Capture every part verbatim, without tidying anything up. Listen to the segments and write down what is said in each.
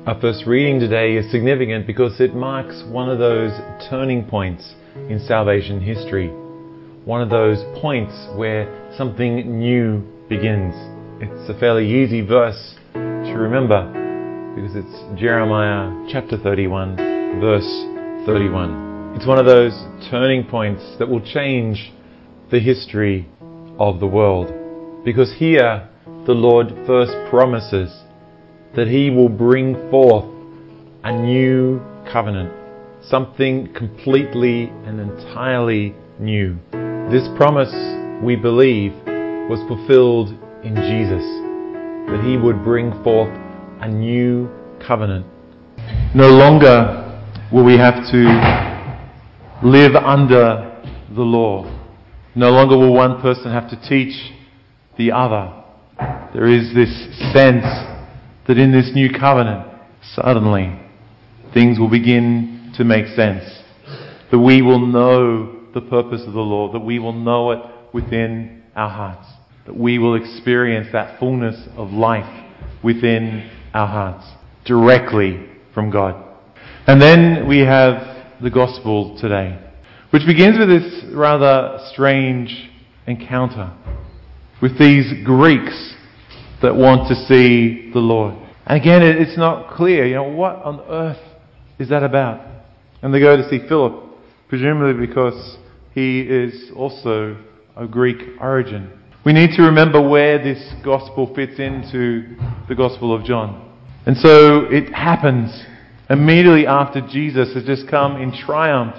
Our first reading today is significant because it marks one of those turning points in salvation history. One of those points where something new begins. It's a fairly easy verse to remember because it's Jeremiah chapter thirty-one, verse thirty-one. It's one of those turning points that will change the history of the world. Because here the Lord first promises that He will bring forth a new covenant, something completely and entirely new. This promise, we believe, was fulfilled in Jesus, that He would bring forth a new covenant. No longer will we have to live under the law. No longer will one person have to teach the other. There is this sense that in this new covenant, suddenly, things will begin to make sense. That we will know the purpose of the law, that we will know it within our hearts, that we will experience that fullness of life within our hearts, directly from God. And then we have the gospel today, which begins with this rather strange encounter with these Greeks that want to see the Lord. And again, it's not clear, you know, what on earth is that about? And they go to see Philip, presumably because he is also of Greek origin. We need to remember where this gospel fits into the Gospel of John. And so it happens immediately after Jesus has just come in triumph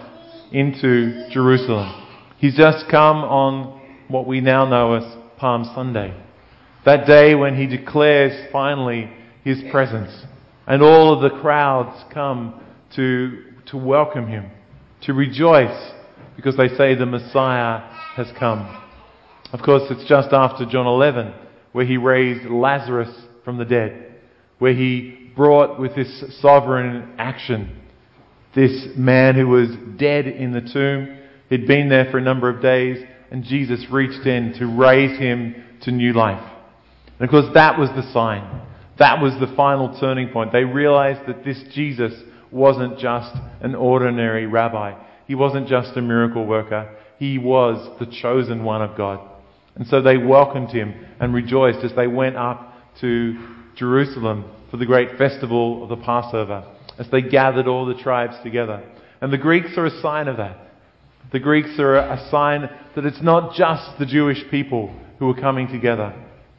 into Jerusalem. He's just come on what we now know as Palm Sunday. That day when He declares finally His presence. And all of the crowds come to, to welcome Him, to rejoice, because they say the Messiah has come. Of course, it's just after John eleven, where He raised Lazarus from the dead, where He brought with this sovereign action this man who was dead in the tomb. He'd been there for a number of days, and Jesus reached in to raise him to new life. And of course, that was the sign. That was the final turning point. They realized that this Jesus wasn't just an ordinary rabbi. He wasn't just a miracle worker. He was the chosen one of God. And so they welcomed Him and rejoiced as they went up to Jerusalem for the great festival of the Passover, as they gathered all the tribes together. And the Greeks are a sign of that. The Greeks are a sign that it's not just the Jewish people who are coming together.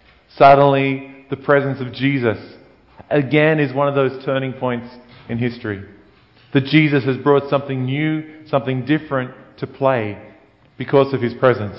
Suddenly, the presence of Jesus, again, is one of those turning points in history. That Jesus has brought something new, something different to play because of His presence.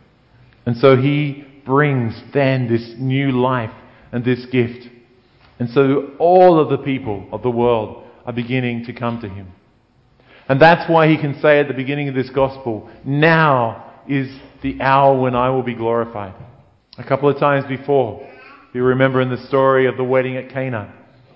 And so He brings then this new life and this gift. And so all of the people of the world are beginning to come to Him. And that's why He can say at the beginning of this gospel, now is the hour when I will be glorified. A couple of times before, you remember in the story of the wedding at Cana,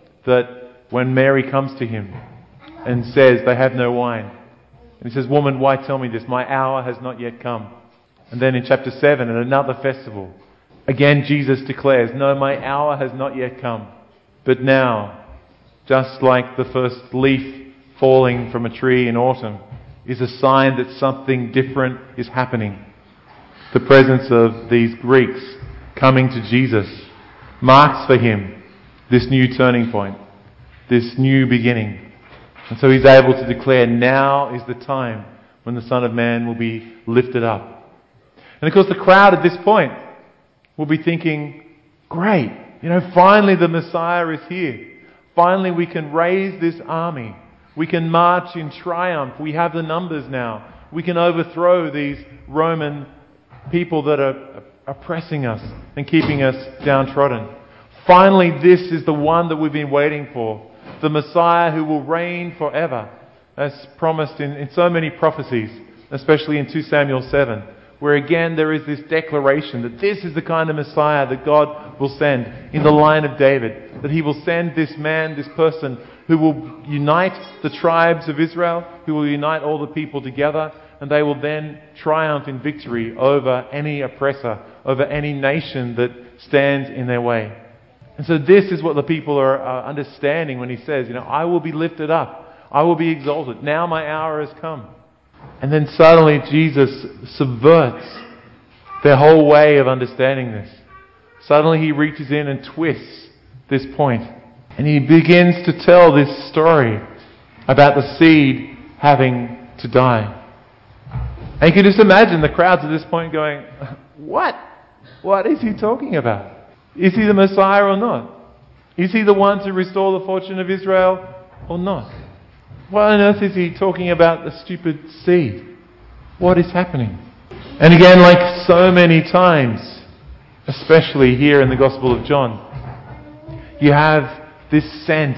that when Mary comes to Him and says they have no wine, and He says, woman, why tell me this? My hour has not yet come. And then in chapter seven, at another festival, again Jesus declares, no, my hour has not yet come. But now, just like the first leaf falling from a tree in autumn is a sign that something different is happening. The presence of these Greeks coming to Jesus marks for Him this new turning point, this new beginning. And so He's able to declare, now is the time when the Son of Man will be lifted up. And of course the crowd at this point will be thinking, great, you know, finally the Messiah is here. Finally we can raise this army. We can march in triumph. We have the numbers now. We can overthrow these Roman people that are oppressing us and keeping us downtrodden. Finally, this is the one that we've been waiting for. The Messiah who will reign forever, as promised in, in so many prophecies, especially in Second Samuel seven, where again there is this declaration that this is the kind of Messiah that God will send in the line of David, that He will send this man, this person who will unite the tribes of Israel, who will unite all the people together, and they will then triumph in victory over any oppressor, over any nation that stands in their way. And so this is what the people are uh, understanding when he says, you know, I will be lifted up. I will be exalted. Now my hour has come. And then suddenly Jesus subverts their whole way of understanding this. Suddenly he reaches in and twists this point. And he begins to tell this story about the seed having to die. And you can just imagine the crowds at this point going, what? What is he talking about? Is he the Messiah or not? Is he the one to restore the fortune of Israel or not? What on earth is he talking about, the stupid seed? What is happening? And again, like so many times, especially here in the Gospel of John, you have this sense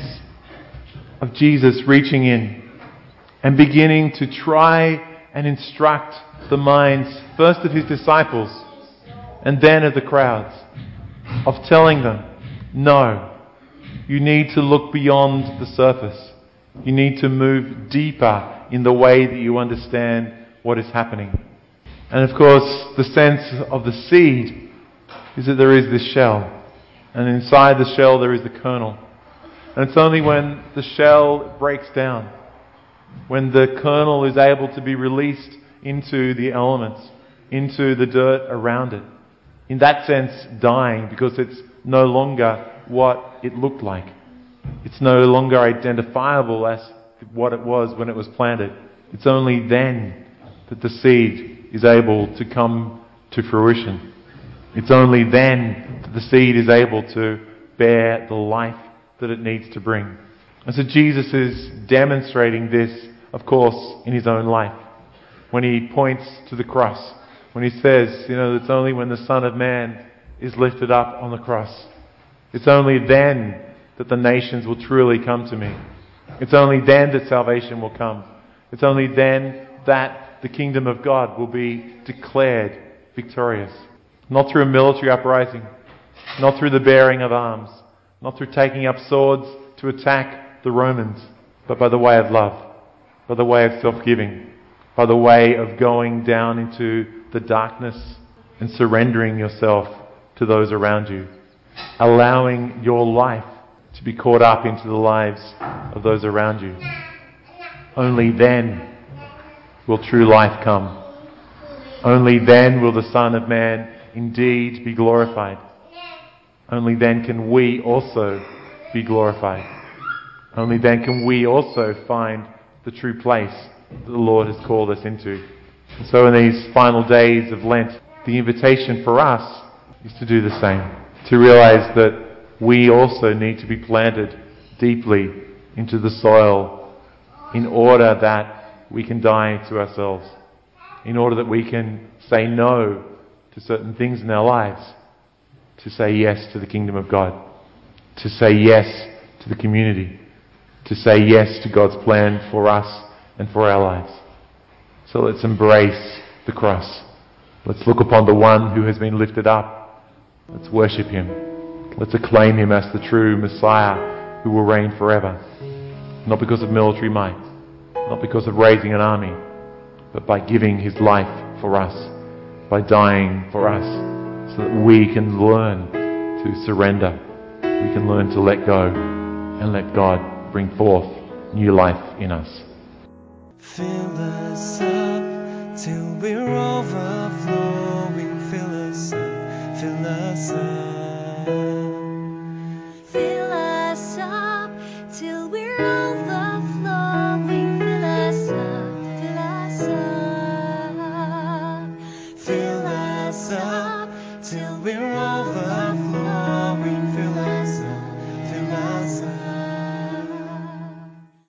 of Jesus reaching in and beginning to try and instruct the minds, first of his disciples and then of the crowds, of telling them, no, you need to look beyond the surface. You need to move deeper in the way that you understand what is happening. And of course, the sense of the seed is that there is this shell. And inside the shell there is the kernel. And it's only when the shell breaks down, when the kernel is able to be released into the elements, into the dirt around it, in that sense dying, because it's no longer what it looked like. It's no longer identifiable as what it was when it was planted. It's only then that the seed is able to come to fruition. It's only then that the seed is able to bear the life that it needs to bring. And so Jesus is demonstrating this, of course, in his own life. When he points to the cross, when he says, you know, it's only when the Son of Man is lifted up on the cross. It's only then that the nations will truly come to me. It's only then that salvation will come. It's only then that the kingdom of God will be declared victorious. Not through a military uprising, not through the bearing of arms, not through taking up swords to attack the Romans, but by the way of love, by the way of self-giving, by the way of going down into the darkness and surrendering yourself to those around you, allowing your life to be caught up into the lives of those around you. Only then will true life come. Only then will the Son of Man indeed be glorified. Only then can we also be glorified. Only then can we also find the true place that the Lord has called us into. And so in these final days of Lent, the invitation for us is to do the same. To realize that we also need to be planted deeply into the soil in order that we can die to ourselves. In order that we can say no to certain things in our lives. To say yes to the kingdom of God. To say yes to the community. To say yes to God's plan for us and for our lives. So let's embrace the cross. Let's look upon the one who has been lifted up. Let's worship him. Let's acclaim him as the true Messiah who will reign forever. Not because of military might, not because of raising an army, but by giving his life for us, by dying for us, so that we can learn to surrender. We can learn to let go and let God bring forth new life in us. Fill us up till we're overflowing. Fill us up, fill us up. Fill us up till we're overflowing. Fill us up, fill us up. Fill us up till we're overflowing.